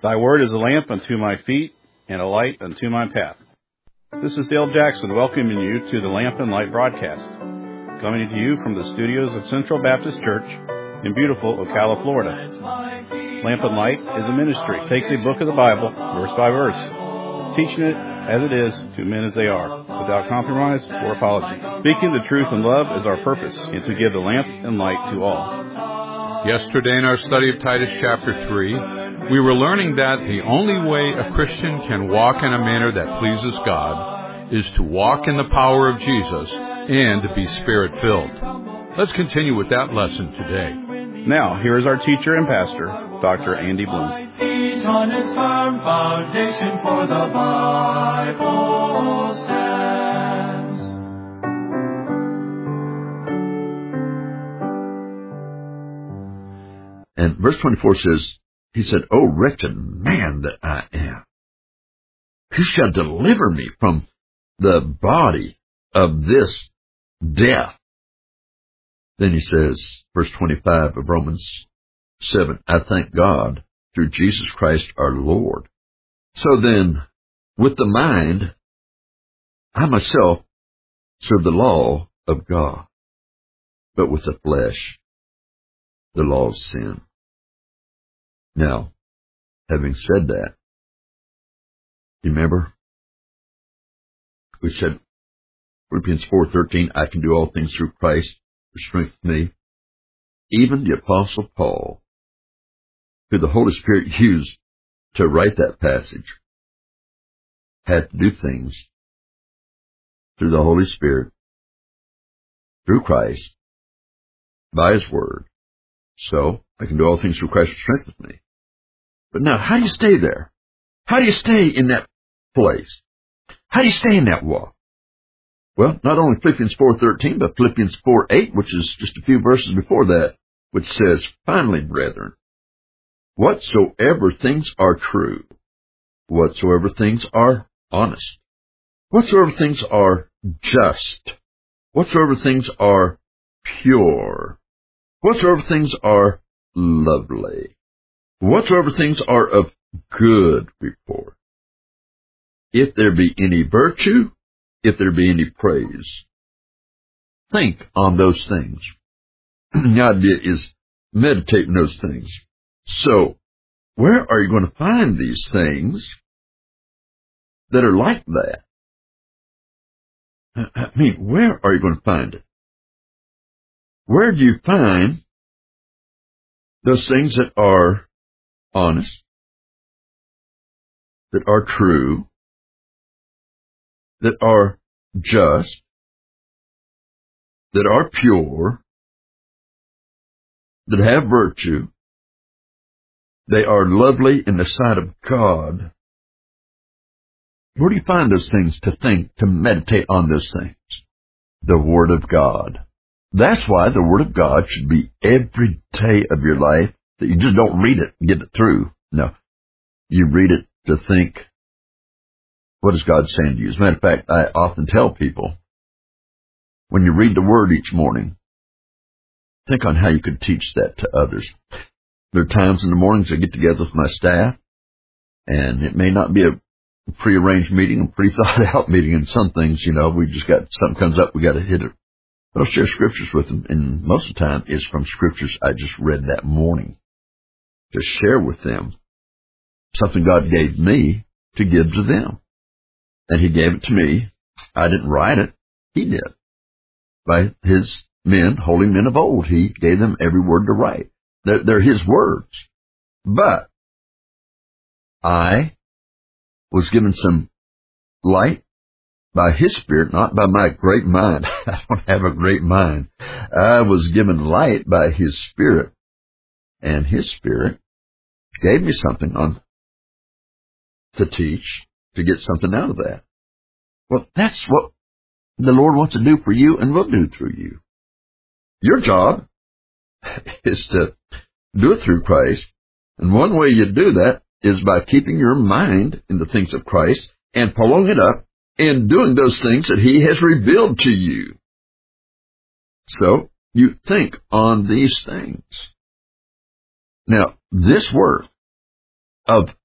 Thy word is a lamp unto my feet and a light unto my path. This is Dale Jackson welcoming you to the Lamp and Light broadcast, coming to you from the studios of Central Baptist Church in beautiful Ocala, Florida. Lamp and Light is a ministry. It takes a book of the Bible, verse by verse, teaching it as it is to men as they are, without compromise or apology. Speaking the truth in love is our purpose, and to give the lamp and light to all. Yesterday in our study of Titus chapter 3, we were learning that the only way a Christian can walk in a manner that pleases God is to walk in the power of Jesus and to be Spirit-filled. Let's continue with that lesson today. Now, here is our teacher and pastor, Dr. Andy Bloom. On his firm foundation, for the Bible stands. And verse 24 says, he said, "O wretched man that I am, who shall deliver me from the body of this death?" Then he says, verse 25 of Romans 7, "I thank God through Jesus Christ our Lord." So then, with the mind, I myself serve the law of God, but with the flesh, the law of sin. Now, having said that, you remember, we said, Philippians 4:13, "I can do all things through Christ who strengthens me." Even the Apostle Paul, who the Holy Spirit used to write that passage, had to do things through the Holy Spirit, through Christ, by His Word. So, I can do all things through Christ who strengthens me. But now, how do you stay there? How do you stay in that place? How do you stay in that walk? Well, not only Philippians 4:13, but Philippians 4:8, which is just a few verses before that, which says, "Finally, brethren, whatsoever things are true, whatsoever things are honest, whatsoever things are just, whatsoever things are pure, whatsoever things are lovely, whatsoever things are of good report, if there be any virtue, if there be any praise, think on those things." The idea is meditate on those things. So, where are you going to find these things that are like that? I mean, where are you going to find it? Where do you find those things that are honest, that are true, that are just, that are pure, that have virtue, they are lovely in the sight of God? Where do you find those things to think, to meditate on those things? The Word of God. That's why the Word of God should be every day of your life, that you just don't read it and get it through. No. You read it to think, what is God saying to you? As a matter of fact, I often tell people, when you read the Word each morning, think on how you could teach that to others. There are times in the mornings I get together with my staff, and it may not be a prearranged meeting, a pre-thought-out meeting, and some things, we just got, something comes up, we got to hit it. But I'll share scriptures with them, and most of the time it's from scriptures I just read that morning, to share with them something God gave me to give to them. And He gave it to me. I didn't write it. He did. By His men, holy men of old, He gave them every word to write. They're His words. But I was given some light by His Spirit, not by my great mind. I don't have a great mind. I was given light by His Spirit. And His Spirit gave me something to teach, to get something out of that. Well, that's what the Lord wants to do for you and will do through you. Your job is to do it through Christ. And one way you do that is by keeping your mind in the things of Christ and pulling it up and doing those things that He has revealed to you. So, you think on these things. Now, this work of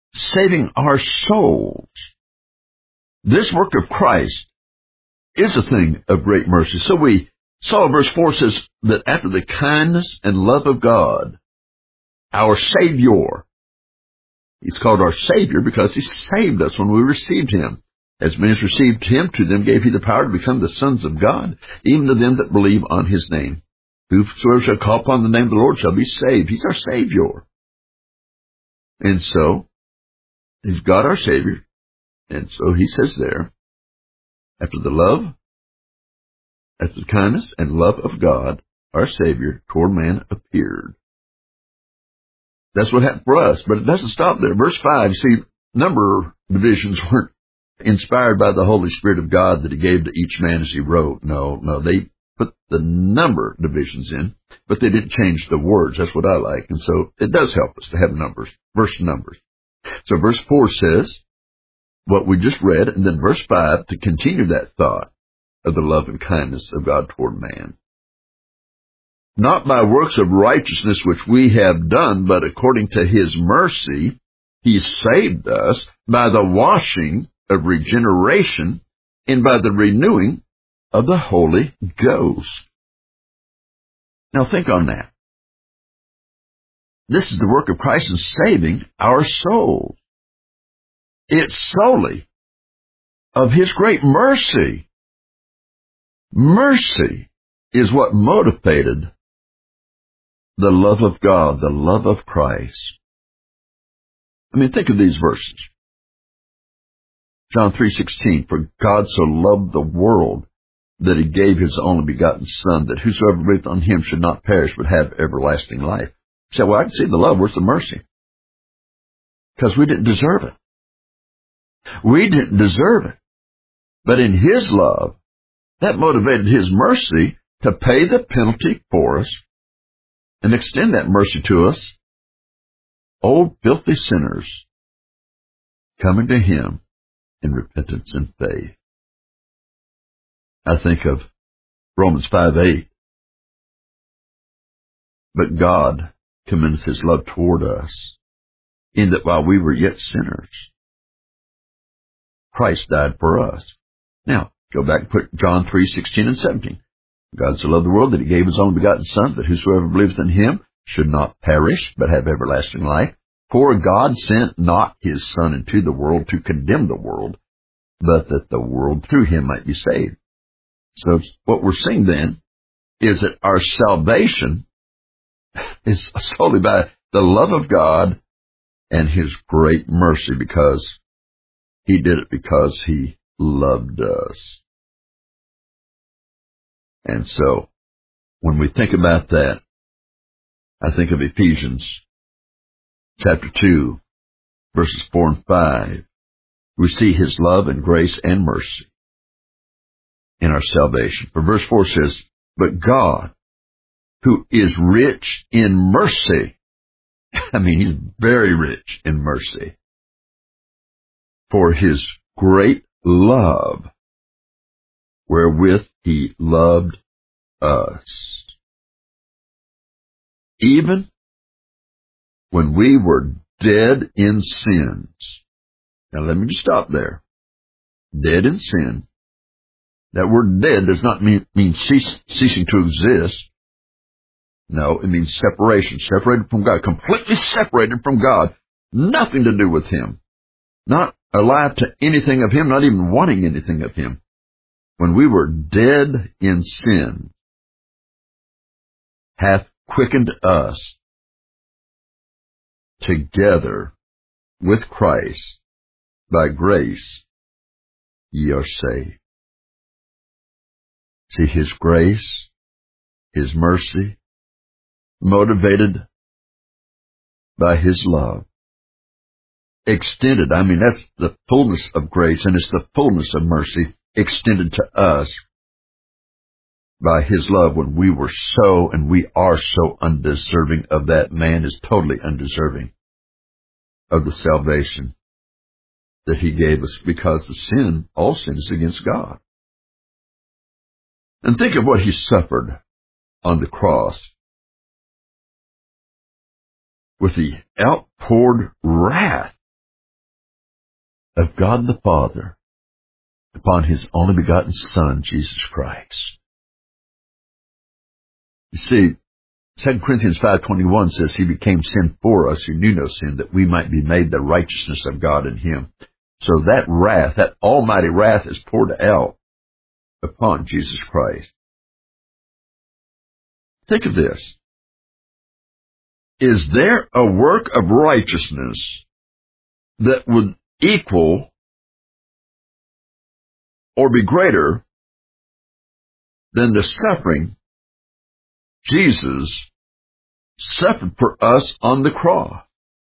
saving our souls. This work of Christ is a thing of great mercy. So we saw verse 4 says that after the kindness and love of God, our Savior, He's called our Savior because He saved us when we received Him. As many as received Him, to them gave He the power to become the sons of God, even to them that believe on His name. Whosoever shall call upon the name of the Lord shall be saved. He's our Savior. And so, He's God our Savior. And so He says there, after the kindness and love of God, our Savior, toward man appeared. That's what happened for us, but it doesn't stop there. Verse 5, see, number divisions weren't inspired by the Holy Spirit of God that He gave to each man as He wrote. No, they put the number divisions in, but they didn't change the words. That's what I like. And so it does help us to have numbers, verse numbers. So verse 4 says what we just read, and then verse 5 to continue that thought of the love and kindness of God toward man. Not by works of righteousness which we have done, but according to His mercy, He saved us by the washing of regeneration and by the renewing of the Holy Ghost. Now think on that. This is the work of Christ in saving our souls. It's solely of His great mercy. Mercy is what motivated the love of God, the love of Christ. I mean, think of these verses. John 3:16, for God so loved the world that He gave His only begotten Son, that whosoever believeth on Him should not perish but have everlasting life. You say, well, I can see the love. Where's the mercy? Because we didn't deserve it. We didn't deserve it. But in His love, that motivated His mercy to pay the penalty for us and extend that mercy to us, old filthy sinners coming to Him in repentance and faith. I think of Romans 5:8. But God commendeth His love toward us, in that while we were yet sinners, Christ died for us. Now, go back and put John 3:16 and 17. God so loved the world that He gave His only begotten Son, that whosoever believeth in Him should not perish, but have everlasting life. For God sent not His Son into the world to condemn the world, but that the world through Him might be saved. So what we're seeing then is that our salvation is solely by the love of God and His great mercy, because He did it because He loved us. And so, when we think about that, I think of Ephesians chapter 2, verses 4 and 5. We see His love and grace and mercy in our salvation. For verse 4 says, but God, who is rich in mercy, I mean, He's very rich in mercy, for His great love, wherewith He loved us, even when we were dead in sins. Now let me just stop there. Dead in sin. That word dead does not mean ceasing to exist. No, it means separation. Separated from God. Completely separated from God. Nothing to do with Him. Not alive to anything of Him, not even wanting anything of Him. When we were dead in sin, hath quickened us together with Christ. By grace ye are saved. See, His grace, His mercy, motivated by His love. Extended, I mean, that's the fullness of grace, and it's the fullness of mercy extended to us by His love when we were so, and we are so undeserving of that. Man is totally undeserving of the salvation that He gave us, because all sin is against God. And think of what He suffered on the cross with the outpoured wrath of God the Father upon His only begotten Son, Jesus Christ. You see, 2 Corinthians 5:21 says He became sin for us who knew no sin, that we might be made the righteousness of God in Him. So that wrath, that almighty wrath, is poured out upon Jesus Christ. Think of this. Is there a work of righteousness that would equal or be greater than the suffering Jesus suffered for us on the cross?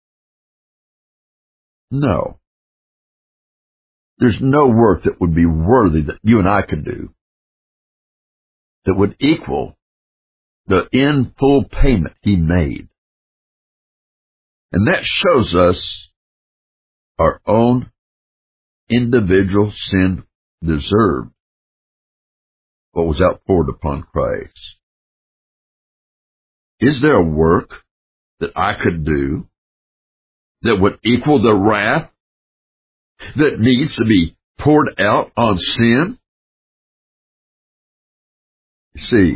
No. There's no work that would be worthy that you and I could do that would equal the in full payment He made. And that shows us our own individual sin deserved what was outpoured upon Christ. Is there a work that I could do that would equal the wrath that needs to be poured out on sin? You see,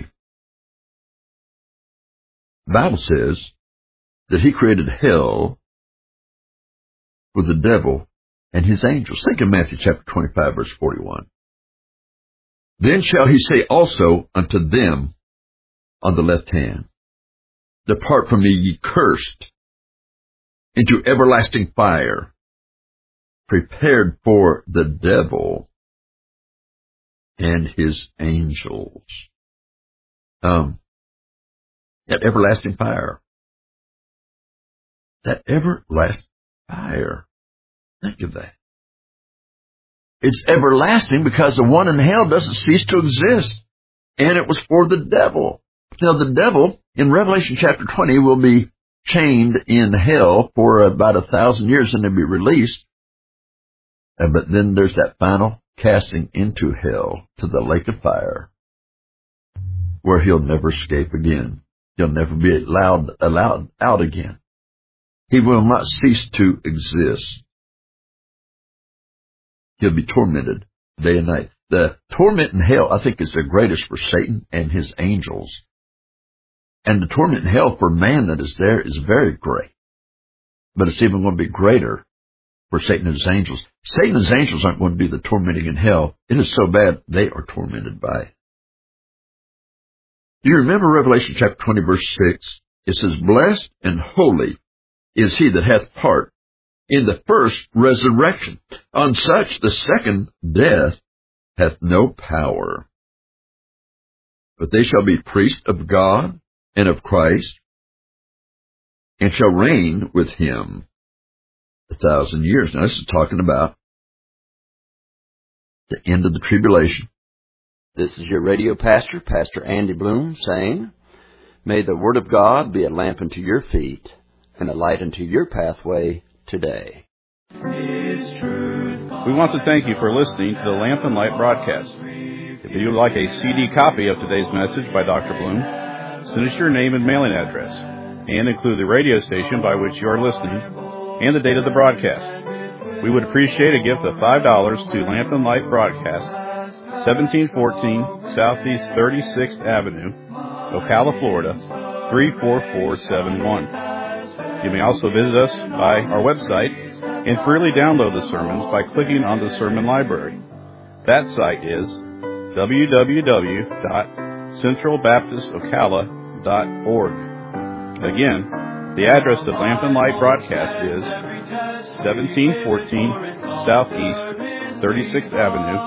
the Bible says that He created hell for the devil and his angels. Think of Matthew chapter 25, verse 41. Then shall He say also unto them on the left hand, Depart from me, ye cursed, into everlasting fire, prepared for the devil and his angels. That everlasting fire. That everlasting fire. Think of that. It's everlasting because the one in hell doesn't cease to exist. And it was for the devil. Now the devil, in Revelation chapter 20, will be chained in hell for about 1,000 years and then be released. But then there's that final casting into hell to the lake of fire, where he'll never escape again. He'll never be allowed out again. He will not cease to exist. He'll be tormented day and night. The torment in hell, I think, is the greatest for Satan and his angels. And the torment in hell for man that is there is very great. But it's even going to be greater for Satan and his angels. Satan and his angels aren't going to do the tormenting in hell. It is so bad they are tormented by it. Do you remember Revelation chapter 20, verse 6? It says, Blessed and holy is he that hath part in the first resurrection. On such the second death hath no power. But they shall be priests of God and of Christ, and shall reign with Him 1,000 years. Now, this is talking about the end of the tribulation. This is your radio pastor, Pastor Andy Bloom, saying, May the Word of God be a lamp unto your feet and a light unto your pathway today. We want to thank you for listening to the Lamp and Light broadcast. If you would like a CD copy of today's message by Dr. Bloom, send us your name and mailing address, and include the radio station by which you are listening and the date of the broadcast. We would appreciate a gift of $5 to Lamp and Light Broadcast, 1714 Southeast 36th Avenue, Ocala, Florida, 34471. You may also visit us by our website and freely download the sermons by clicking on the sermon library. That site is www.centralbaptistocala.org. Again, the address of Lamp and Light Broadcast is 1714 Southeast 36th Avenue,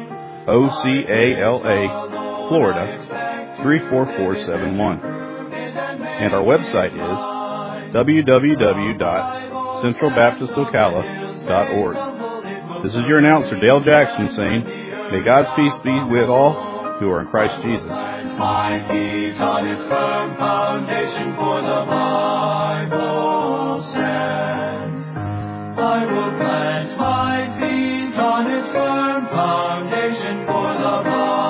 Ocala, Florida, 34471. And our website is www.centralbaptistocala.org. This is your announcer, Dale Jackson, saying, May God's peace be with all who are in Christ Jesus. My feet on its firm foundation, for the Bible stands. I will plant my feet on its firm foundation, for the Bible